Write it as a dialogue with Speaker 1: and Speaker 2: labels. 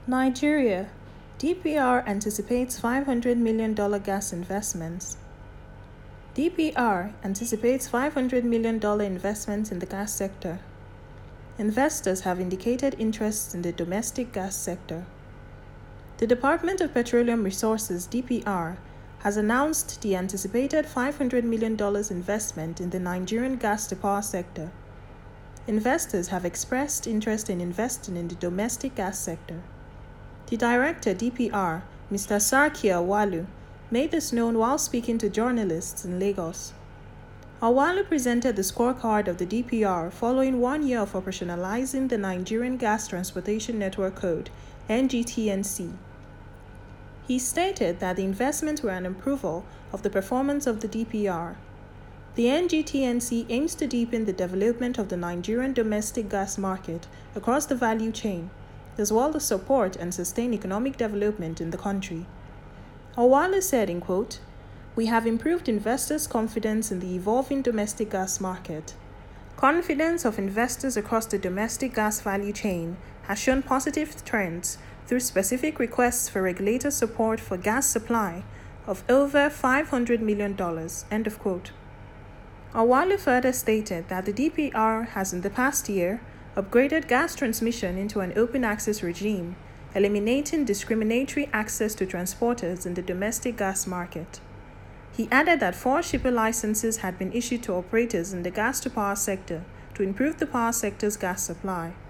Speaker 1: Nigeria. DPR anticipates $500 million gas investments. DPR anticipates $500 million investments in the gas sector. Investors have indicated interest in the domestic gas sector. The Department of Petroleum Resources (DPR) has announced the anticipated $500 million investment in the Nigerian gas-to-power sector. Investors have expressed interest in investing in the domestic gas sector. The director DPR, Mr. Sarki Awalu, made this known while speaking to journalists in Lagos. Awalu presented the scorecard of the DPR following 1 year of operationalizing the Nigerian Gas Transportation Network Code (NGTNC). He stated that the investments were an approval of the performance of the DPR. The NGTNC aims to deepen the development of the Nigerian domestic gas market across the value chain, as well as support and sustain economic development in the country. Awalu said, in quote, "We have improved investors' confidence in the evolving domestic gas market. Confidence of investors across the domestic gas value chain has shown positive trends through specific requests for regulator support for gas supply of over $500 million, end of quote. Awalu further stated that the DPR has in the past year upgraded gas transmission into an open access regime, eliminating discriminatory access to transporters in the domestic gas market. He added that 4 shipper licenses had been issued to operators in the gas-to-power sector to improve the power sector's gas supply.